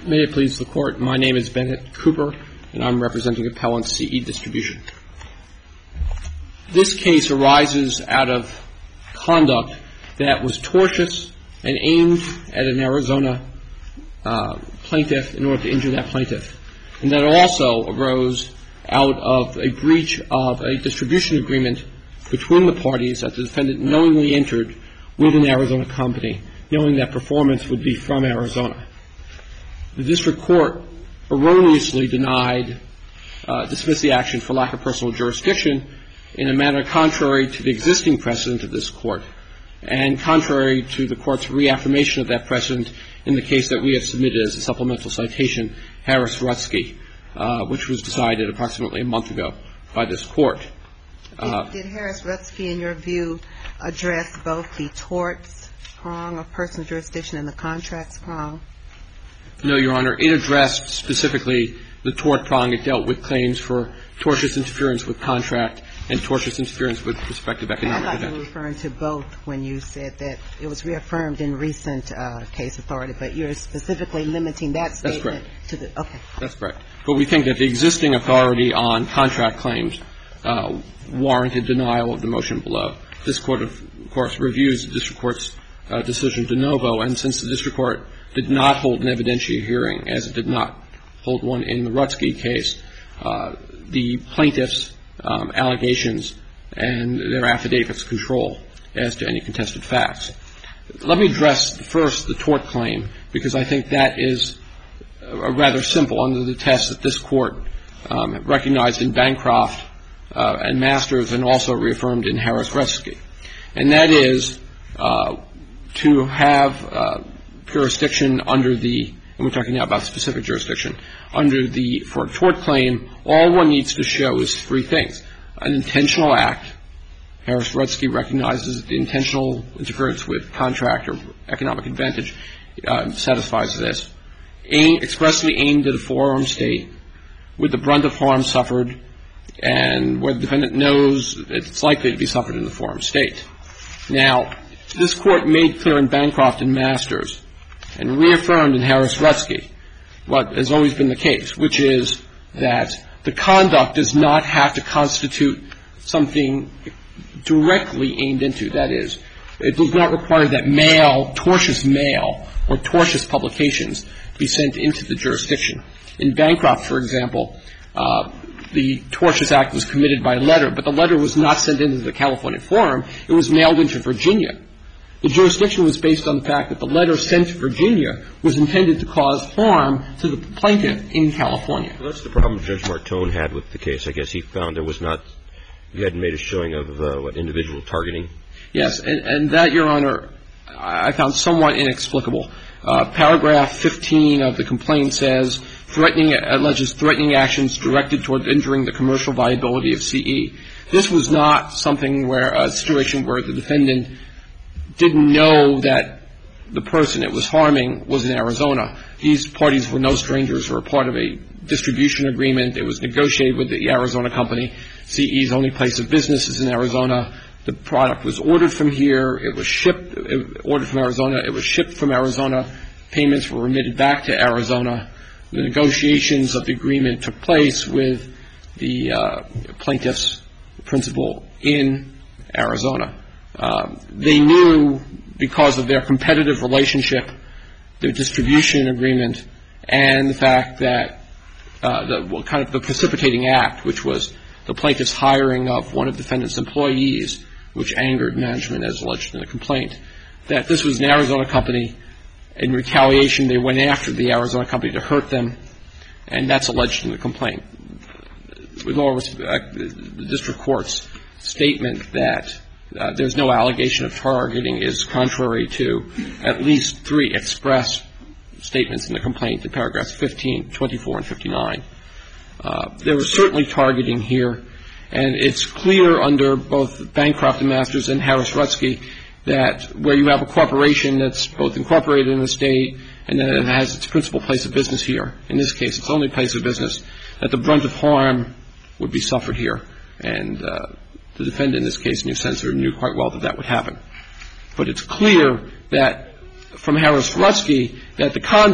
May it please the Court, my name is Bennett Cooper, and I'm representing Appellant CE Distribution. This case arises out of conduct that was tortious and aimed at an Arizona plaintiff in order to injure that plaintiff, and that also arose out of a breach of a distribution agreement between the parties that the defendant knowingly entered with an Arizona company, knowing that performance would be from Arizona. The district court erroneously dismissed the action for lack of personal jurisdiction in a manner contrary to the existing precedent of this court and contrary to the court's reaffirmation of that precedent in the case that we have submitted as a supplemental citation, Harris-Rutsky, which was decided approximately a month ago by this court. Did Harris-Rutsky, in your view, address both the torts prong of personal jurisdiction and the contracts prong? No, Your Honor. It addressed specifically the tort prong. It dealt with claims for tortious interference with contract and tortious interference with prospective economic advantage. I thought you were referring to both when you said that it was reaffirmed in recent case authority, but you're specifically limiting that statement to the – okay. That's correct. But we think that the existing authority on contract claims warranted denial of the motion below. This court, of course, reviews the district court's decision de novo, and since the district court did not hold an evidentiary hearing, as it did not hold one in the Rutsky case, the plaintiff's allegations and their affidavits control as to any contested facts. Let me address first the tort claim, because I think that is rather simple under the test that this court recognized in Bancroft and Masters and also reaffirmed in Harris-Rutsky. And that is to have jurisdiction under the, and we're talking now about specific jurisdiction, under the, for a tort claim, all one needs to show is three things. An intentional act. Harris-Rutsky recognizes the intentional interference with contract or economic advantage satisfies this. Expressly aimed at a forearm state with the brunt of harm suffered and where the defendant knows it's likely to be suffered in the forearm state. Now, this court made clear in Bancroft and Masters and reaffirmed in Harris-Rutsky what has always been the case, which is that the conduct does not have to constitute something directly aimed into. That is, it does not require that tortious mail or tortious publications be sent into the jurisdiction. In Bancroft, for example, the tortious act was committed by letter, but the letter was not sent into the California forum. It was mailed into Virginia. The jurisdiction was based on the fact that the letter sent to Virginia was intended to cause harm to the plaintiff in California. Well, that's the problem Judge Martone had with the case. I guess he found there was not, you hadn't made a showing of individual targeting. Yes, and that, Your Honor, I found somewhat inexplicable. Paragraph 15 of the complaint says, alleges threatening actions directed toward injuring the commercial viability of CE. This was not something where a situation where the defendant didn't know that the person it was harming was in Arizona. These parties were no strangers, were a part of a distribution agreement. It was negotiated with the Arizona company. CE's only place of business is in Arizona. The product was ordered from here. It was ordered from Arizona. It was shipped from Arizona. Payments were remitted back to Arizona. The negotiations of the agreement took place with the plaintiff's principal in Arizona. They knew, because of their competitive relationship, their distribution agreement, and the fact that the precipitating act, which was the plaintiff's hiring of one of the defendant's employees, which angered management as alleged in the complaint, that this was an Arizona company. In retaliation, they went after the Arizona company to hurt them, and that's alleged in the complaint. With all respect, the district court's statement that there's no allegation of targeting is contrary to at least three express statements in the complaint in paragraphs 15, 24, and 59. There was certainly targeting here, and it's clear under both Bancroft and Masters and Harris-Rutsky that where you have a corporation that's both incorporated in the state and then it has its principal place of business here, in this case its only place of business, that the brunt of harm would be suffered here. And the defendant in this case, New Censor, knew quite well that that would happen. But it's clear that from Harris-Rutsky that the conduct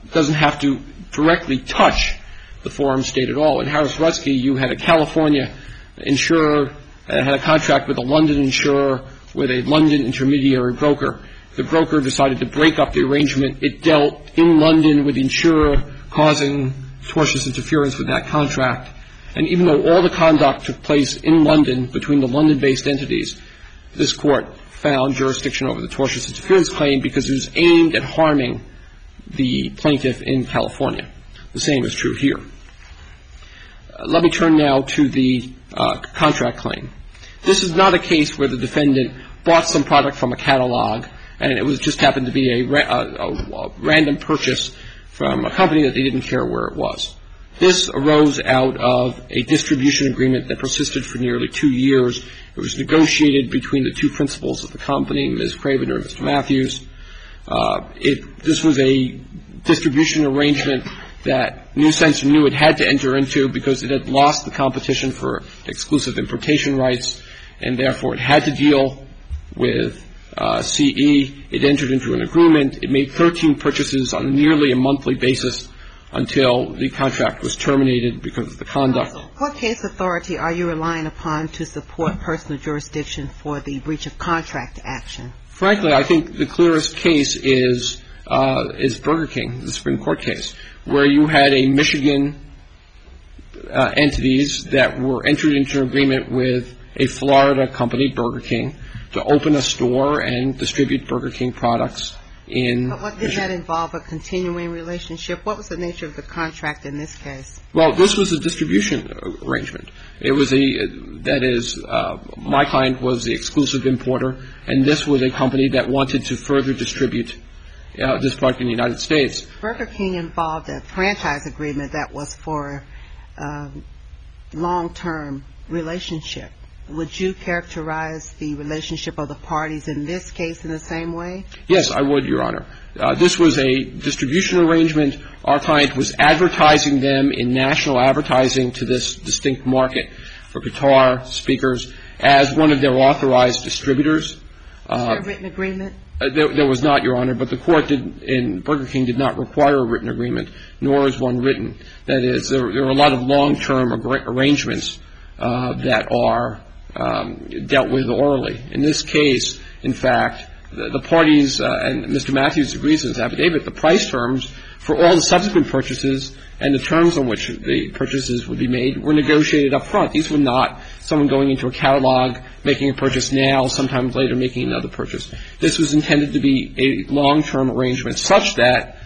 doesn't have to directly touch the forum state at all. In Harris-Rutsky, you had a California insurer that had a contract with a London insurer with a London intermediary broker. The broker decided to break up the arrangement. It dealt in London with the insurer, causing tortious interference with that contract. And even though all the conduct took place in London between the London-based entities, this Court found jurisdiction over the tortious interference claim because it was aimed at harming the plaintiff in California. The same is true here. Let me turn now to the contract claim. This is not a case where the defendant bought some product from a catalog and it was just happened to be a random purchase from a company that they didn't care where it was. This arose out of a distribution agreement that persisted for nearly 2 years. It was negotiated between the two principals of the company, Ms. Craven and Mr. Matthews. This was a distribution arrangement that New Censor knew it had to enter into because it had lost the competition for exclusive importation rights, and therefore it had to deal with CE. It entered into an agreement. It made 13 purchases on nearly a monthly basis until the contract was terminated because of the conduct. What case authority are you relying upon to support personal jurisdiction for the breach of contract action? Frankly, I think the clearest case is Burger King, the Supreme Court case, where you had a Michigan entities that were entered into an agreement with a Florida company, Burger King, to open a store and distribute Burger King products in But what did that involve, a continuing relationship? What was the nature of the contract in this case? Well, this was a distribution arrangement. It was my client was the exclusive importer, and this was a company that wanted to further distribute this product in the United States. Burger King involved a franchise agreement that was for long-term relationship. Would you characterize the relationship of the parties in this case in the same way? Yes, I would, Your Honor. This was a distribution arrangement. Our client was advertising them in national advertising to this distinct market for guitar speakers as one of their authorized distributors. Is there a written agreement? There was not, Your Honor, but the court in Burger King did not require a written agreement, nor is one written. That is, there are a lot of long-term arrangements that are dealt with orally. In this case, in fact, the parties, and Mr. Matthews agrees in his affidavit, the price terms for all the subsequent purchases and the terms on which the purchases would be made were negotiated up front. These were not someone going into a catalog, making a purchase now, sometime later making another purchase. This was intended to be a long-term arrangement such that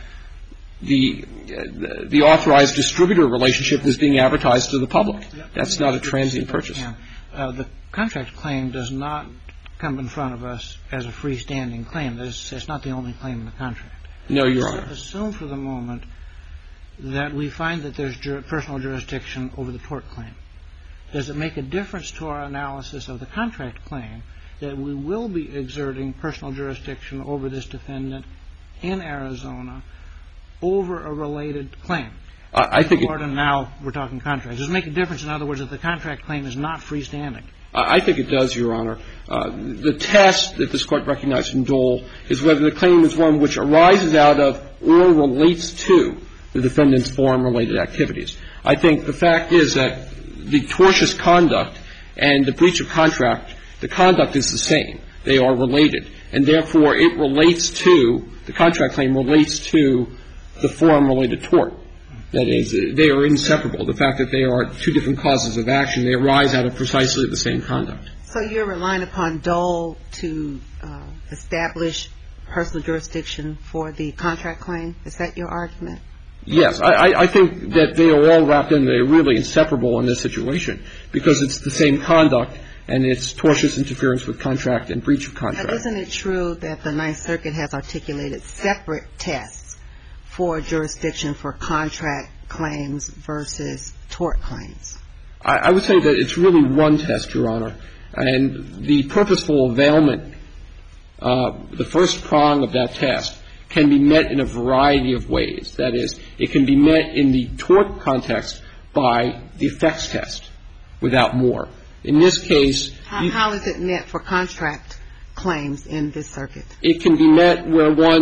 the authorized distributor relationship was being advertised to the public. That's not a transient purchase. The contract claim does not come in front of us as a freestanding claim. It's not the only claim in the contract. No, Your Honor. Assume for the moment that we find that there's personal jurisdiction over the tort claim. Does it make a difference to our analysis of the contract claim that we will be exerting personal jurisdiction over this defendant in Arizona over a related claim? I think now we're talking contract. Does it make a difference, in other words, that the contract claim is not freestanding? I think it does, Your Honor. The test that this Court recognized in Dole is whether the claim is one which arises out of or relates to the defendant's forum-related activities. I think the fact is that the tortious conduct and the breach of contract, the conduct is the same. They are related. And therefore, it relates to, the contract claim relates to the forum-related tort. That is, they are inseparable. The fact that they are two different causes of action, they arise out of precisely the same conduct. So you're relying upon Dole to establish personal jurisdiction for the contract claim? Is that your argument? Yes. I think that they are all wrapped in, they're really inseparable in this situation because it's the same conduct and it's tortious interference with contract and breach of contract. But isn't it true that the Ninth Circuit has articulated separate tests for jurisdiction for contract claims versus tort claims? I would say that it's really one test, Your Honor. And the purposeful availment, the first prong of that test, can be met in a variety of ways. That is, it can be met in the tort context by the effects test without more. In this case, how is it met for contract claims in this circuit? It can be met where one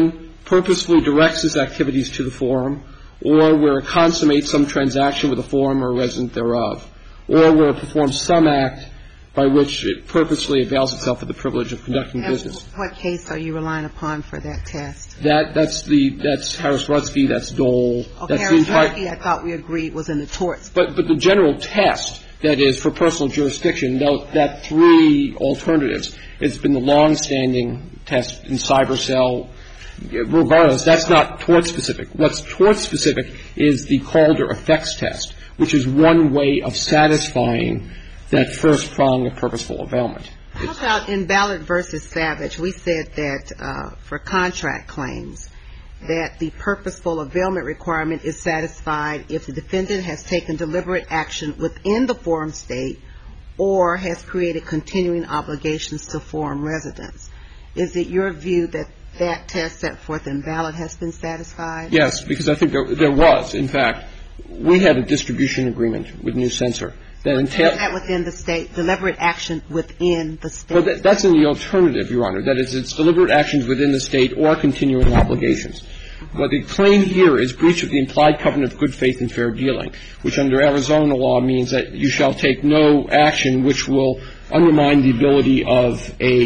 purposefully directs its activities to the forum, or where it consummates some transaction with a forum or a resident thereof, or where it performs some act by which it purposely avails itself of the privilege of conducting business. What case are you relying upon for that test? That's Harris-Rutsky, that's Dole. Okay, Harris-Rutsky, I thought we agreed was in the torts. But the general test, that is, for personal jurisdiction, that three alternatives, it's been the long-standing test in CyberCell. Regardless, that's not tort-specific. What's tort-specific is the Calder effects test, which is one way of satisfying that first prong of purposeful availment. How about in Ballard v. Savage, we said that for contract claims, that the purposeful availment requirement is satisfied if the defendant has taken deliberate action within the forum state or has created continuing obligations to forum residents. Is it your view that that test set forth in Ballard has been satisfied? Yes, because I think there was. In fact, we had a distribution agreement with New Censor that entailed that within the state, deliberate action within the state. Well, that's in the alternative, Your Honor. That is, it's deliberate actions within the state or continuing obligations. What the claim here is breach of the implied covenant of good faith and fair dealing, which under Arizona law means that you shall take no action which will undermine the ability of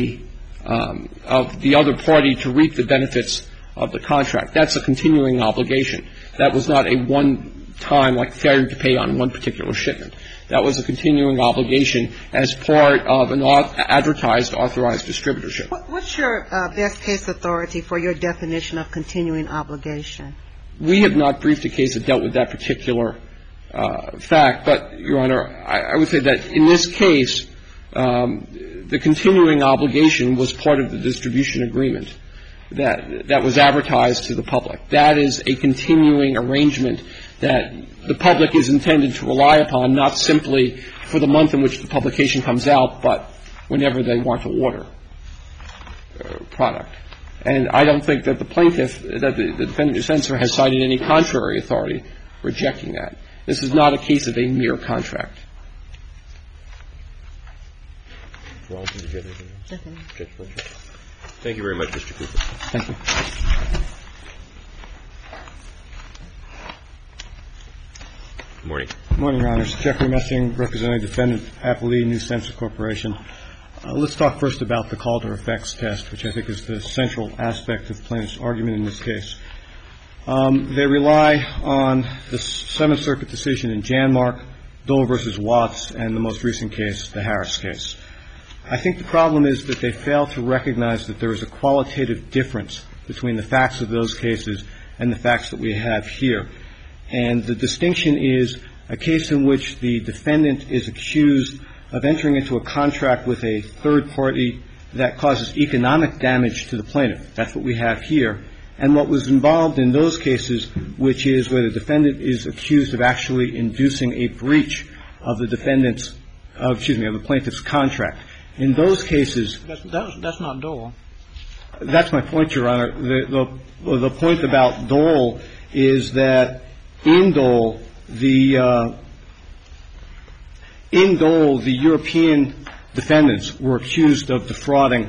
the other party to reap the benefits of the contract. That's a continuing obligation. That was not a one-time, like failure to pay on one particular shipment. That was a continuing obligation as part of an advertised authorized distributorship. What's your best case authority for your definition of continuing obligation? We have not briefed a case that dealt with that particular fact, but, Your Honor, I would say that in this case, the continuing obligation was part of the distribution agreement that was advertised to the public. That is a continuing arrangement that the public is intended to rely upon, not simply for the month in which the publication comes out, but whenever they want to order product. And I don't think that the plaintiff, that the defendant or censor has cited any contrary authority rejecting that. This is not a case of a mere contract. Thank you very much, Mr. Cooper. Thank you. Good morning. Good morning, Your Honors. Jeffrey Messing, representing Defendant Appellee, New Censor Corporation. Let's talk first about the Calder effects test, which I think is the central aspect of the plaintiff's argument in this case. They rely on the Seventh Circuit decision in Janmark, Dole v. Watts, and the most recent case, the Harris case. I think the problem is that they fail to recognize that there is a qualitative difference between the facts of those cases and the facts that we have here. And the distinction is a case in which the defendant is accused of entering into a contract with a third party that causes economic damage to the plaintiff. That's what we have here. And what was involved in those cases, which is where the defendant is accused of actually inducing a breach of the of the plaintiff's contract. In those cases, that's not Dole. That's my point, Your Honor. The point about Dole is that in Dole, the European defendants were accused of defrauding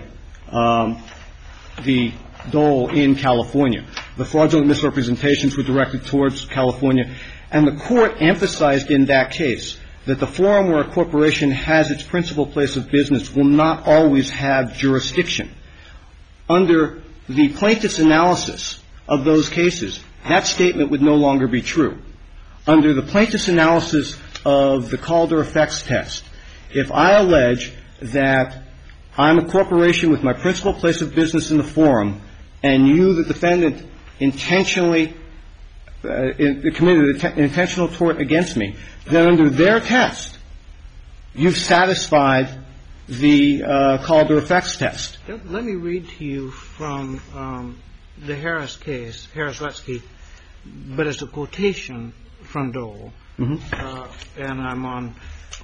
the Dole in California. The fraudulent misrepresentations were directed towards California. And the court emphasized in that case that the forum where a corporation has its principal place of business will not always have jurisdiction. Under the plaintiff's analysis of those cases, that statement would no longer be true. Under the plaintiff's analysis of the Calder effects test, if I allege that I'm a corporation with my principal place of business in the forum and you, the defendant, intentionally committed an intentional tort against me, then under their test, you've satisfied the Calder effects test. Let me read to you from the Harris case, Harris-Rutsky, but it's a quotation from Dole. Mm-hmm. And I'm on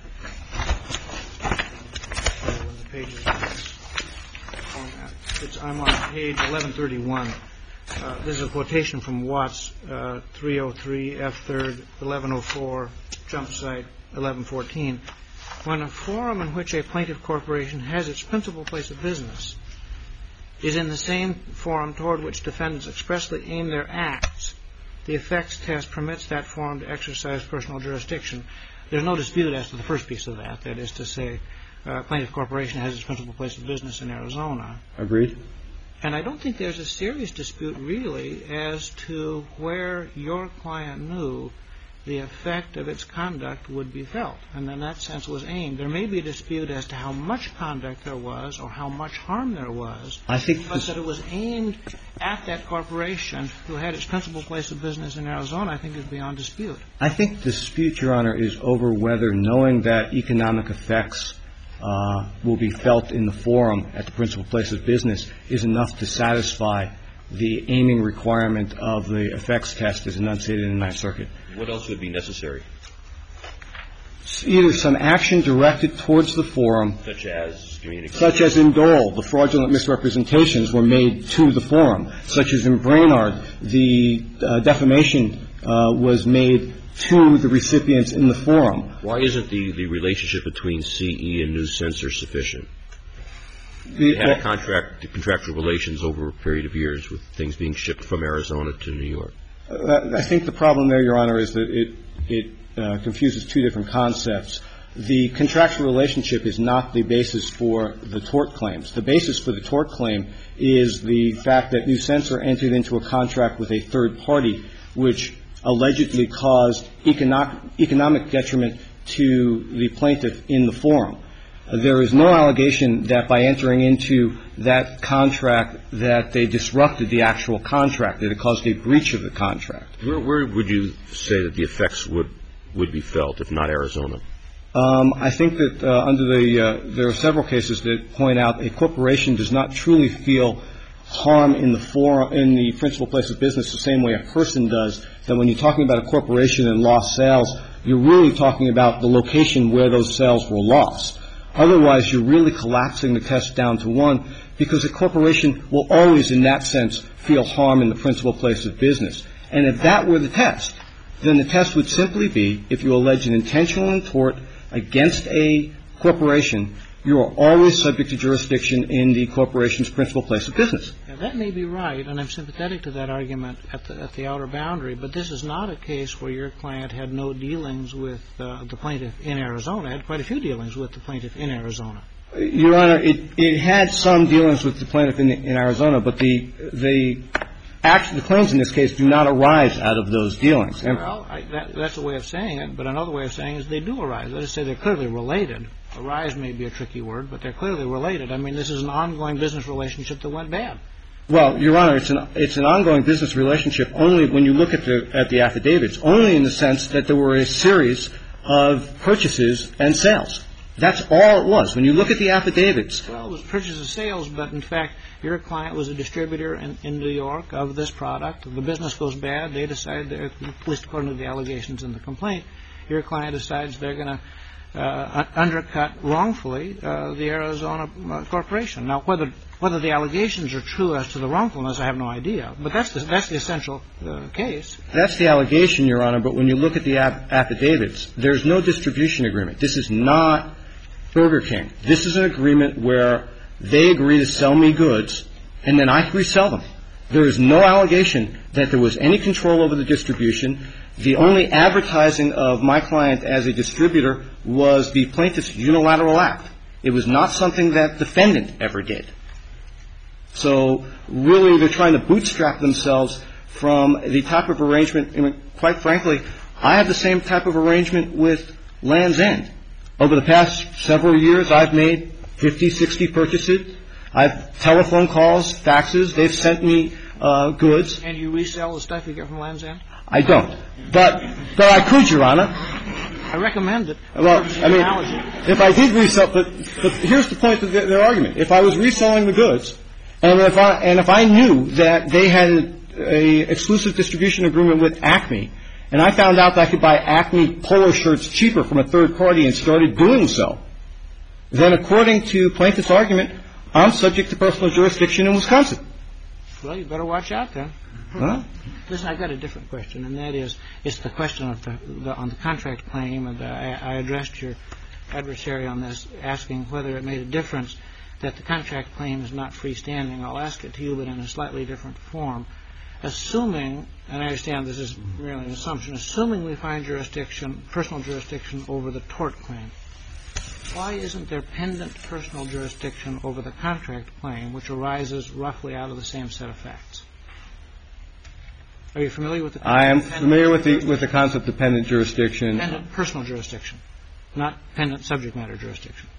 I'm on page 1131. This is a quotation from Watts, 303 F3rd 1104, jump site 1114. When a forum in which a plaintiff corporation has its principal place of business is in the same forum toward which defendants expressly aim their acts, the effects test permits that forum to exercise personal jurisdiction. There's no dispute as to the first piece of that. That is to say, Plaintiff Corporation has its principal place of business in Arizona. Agreed. And I don't think there's a serious dispute, really, as to where your client knew the effect of its conduct would be felt, and in that sense was aimed. There may be a dispute as to how much conduct there was or how much harm there was, but that it was aimed at that corporation who had its principal place of business in Arizona, I think, is beyond dispute. I think the dispute, Your Honor, is over whether knowing that economic effects will be felt in the forum at the principal place of business is enough to satisfy the aiming requirement of the effects test as enunciated in the Ninth Circuit. What else would be necessary? Either some action directed towards the forum, Such as communication. such as in Dole, the fraudulent misrepresentations were made to the forum, such as in Brainard, the defamation was made to the recipients in the forum. Why isn't the relationship between CE and New Censor sufficient? They had a contractual relations over a period of years with things being shipped from Arizona to New York. I think the problem there, Your Honor, is that it confuses two different concepts. The contractual relationship is not the basis for the tort claims. The basis for the tort claim is the fact that New Censor entered into a contract with a third party which allegedly caused economic detriment to the plaintiff in the forum. There is no allegation that by entering into that contract that they disrupted the actual contract, that it caused a breach of the contract. Where would you say that the effects would be felt, if not Arizona? I think that there are several cases that point out a corporation does not truly feel harm in the forum, in the principal place of business the same way a person does, that when you're talking about a corporation and lost sales, you're really talking about the location where those sales were lost. Otherwise, you're really collapsing the test down to one, because a corporation will always, in that sense, feel harm in the principal place of business. And if that were the test, then the test would simply be, if you allege an intentional tort against a corporation, you are always subject to jurisdiction in the corporation's principal place of business. Now, that may be right, and I'm sympathetic to that argument at the outer boundary, but this is not a case where your client had no dealings with the plaintiff in Arizona. It had quite a few dealings with the plaintiff in Arizona. Your Honor, it had some dealings with the plaintiff in Arizona, but the claims in this case do not arise out of those dealings. Well, that's a way of saying it, but another way of saying it is they do arise. Let us say they're clearly related. Arise may be a tricky word, but they're clearly related. I mean, this is an ongoing business relationship that went bad. Well, Your Honor, it's an ongoing business relationship only when you look at the affidavits, only in the sense that there were a series of purchases and sales. That's all it was. When you look at the affidavits. Well, it was purchases and sales, but in fact, your client was a distributor in New York of this product. The business goes bad. They decide, at least according to the allegations in the complaint, your client decides they're going to undercut wrongfully the Arizona corporation. Now, whether the allegations are true as to the wrongfulness, I have no idea. But that's the essential case. That's the allegation, Your Honor. But when you look at the affidavits, there's no distribution agreement. This is not Burger King. This is an agreement where they agree to sell me goods, and then I resell them. There is no allegation that there was any control over the distribution. The only advertising of my client as a distributor was the plaintiff's unilateral act. It was not something that defendant ever did. So really, they're trying to bootstrap themselves from the type of arrangement. I mean, quite frankly, I have the same type of arrangement with Land's End. Over the past several years, I've made 50, 60 purchases. I've telephone calls, faxes. They've sent me goods. And you resell the stuff you get from Land's End? I don't. But I could, Your Honor. I recommend it. Well, I mean, if I did resell, but here's the point of their argument. If I was reselling the goods, and if I knew that they had a exclusive distribution agreement with Acme, and I found out that I could buy Acme polo shirts cheaper from a third party and started doing so, then according to plaintiff's argument, I'm subject to personal jurisdiction in Wisconsin. Well, you better watch out then. Huh? Listen, I've got a different question, and that is, it's the question of on the contract claim, and I addressed your adversary on this, asking whether it made a difference that the contract claim is not freestanding. I'll ask it to you, but in a slightly different form. Assuming, and I understand this is really an assumption, assuming we find jurisdiction, personal jurisdiction over the tort claim, why isn't there pendant personal jurisdiction over the contract claim, which arises roughly out of the same set of facts? Are you familiar with the concept? I am familiar with the concept of pendant jurisdiction. Pendant personal jurisdiction, not pendant subject matter jurisdiction.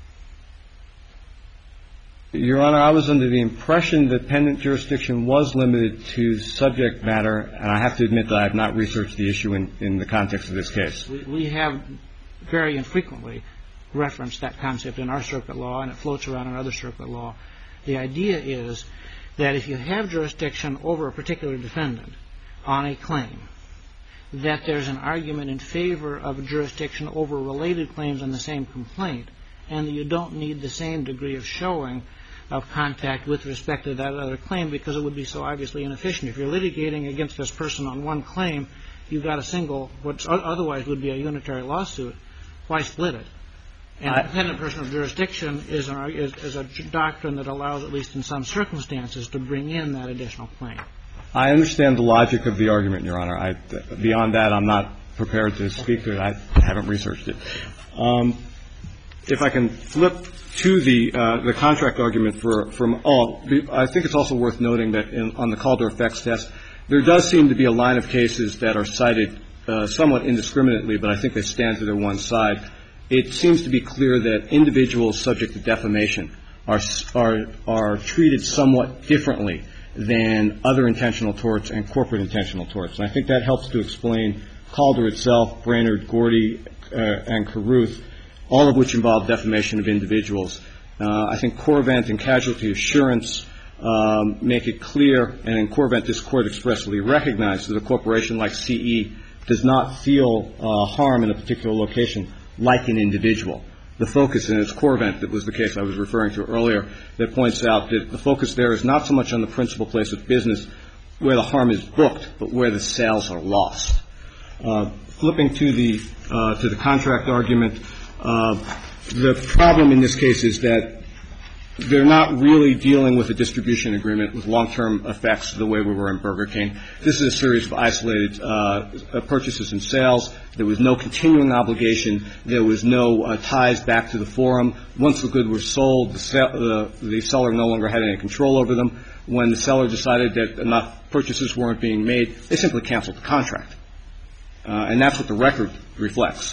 Your Honor, I was under the impression that pendant jurisdiction was limited to subject matter, and I have to admit that I have not researched the issue in the context of this case. We have very infrequently referenced that concept in our circuit law, and it floats around in other circuit law. The idea is that if you have jurisdiction over a particular defendant on a claim, that there's an argument in favor of jurisdiction over related claims on the same complaint, and that you don't need the same degree of showing of contact with respect to that other claim, because it would be so obviously inefficient. If you're litigating against this person on one claim, you've got a single, what otherwise would be a unitary lawsuit. Why split it? And pendant personal jurisdiction is a doctrine that allows, at least in some circumstances, to bring in that additional claim. I understand the logic of the argument, Your Honor. Beyond that, I'm not prepared to speak to it. I haven't researched it. If I can flip to the contract argument I think it's also worth noting that on the Calder effects test, there does seem to be a line of cases that are cited somewhat indiscriminately, but I think they stand to their one side. It seems to be clear that individuals subject to defamation are treated somewhat differently than other intentional torts and corporate intentional torts. And I think that helps to explain Calder itself, Brainerd, Gordy, and Carruth, all of which involve defamation of individuals. I think Corvent and Casualty Assurance make it clear, and in Corvent this Court expressly recognized that a corporation like CE does not feel harm in a particular location like an individual. The focus, and it's Corvent that was the case I was referring to earlier, that points out that the focus there is not so much on the principal place of business where the harm is booked, but where the sales are lost. Flipping to the contract argument, the problem in this case is that they're not really dealing with a distribution agreement with long-term effects the way we were in Burger King. This is a series of isolated purchases and sales. There was no continuing obligation. There was no ties back to the forum. Once the goods were sold, the seller no longer had any control over them. When the seller decided that enough purchases weren't being made, they simply canceled the contract. And that's what the record reflects.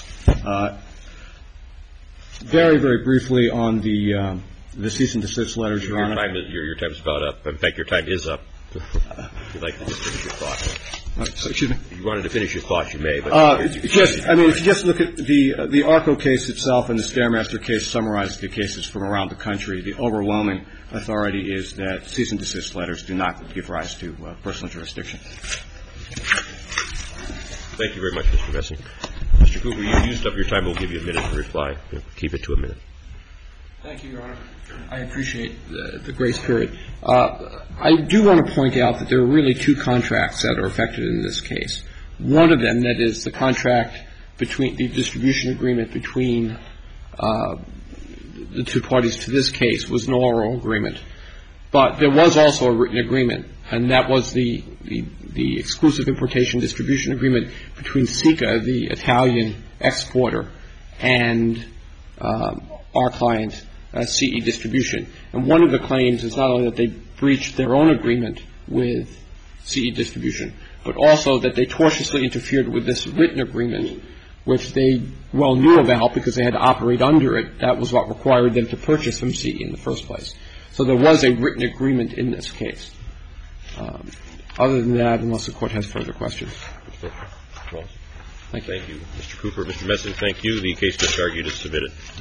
Very, very briefly on the cease and desist letters, Your Honor. Your time's about up. In fact, your time is up. If you'd like to just finish your thoughts. Excuse me? If you wanted to finish your thoughts, you may. If you just look at the ARCO case itself and the Stairmaster case summarize the cases from around the country, the overwhelming authority is that cease and desist letters do not give rise to personal jurisdiction. Thank you very much, Mr. Messing. Mr. Cooper, you used up your time. We'll give you a minute to reply. Keep it to a minute. Thank you, Your Honor. I appreciate the grace period. I do want to point out that there are really two contracts that are affected in this case. One of them, that is the contract between the distribution agreement between the two parties to this case, was an oral agreement. But there was also a written agreement, and that was the exclusive importation distribution agreement between SICA, the Italian exporter, and our client, CE Distribution. And one of the claims is not only that they breached their own agreement with CE Distribution, but also that they tortiously interfered with this written agreement, which they well knew about because they had to operate under it. That was what required them to purchase from CE in the first place. So there was a written agreement in this case. Other than that, unless the Court has further questions. Thank you. Mr. Cooper, Mr. Messing, thank you. The case just argued is submitted.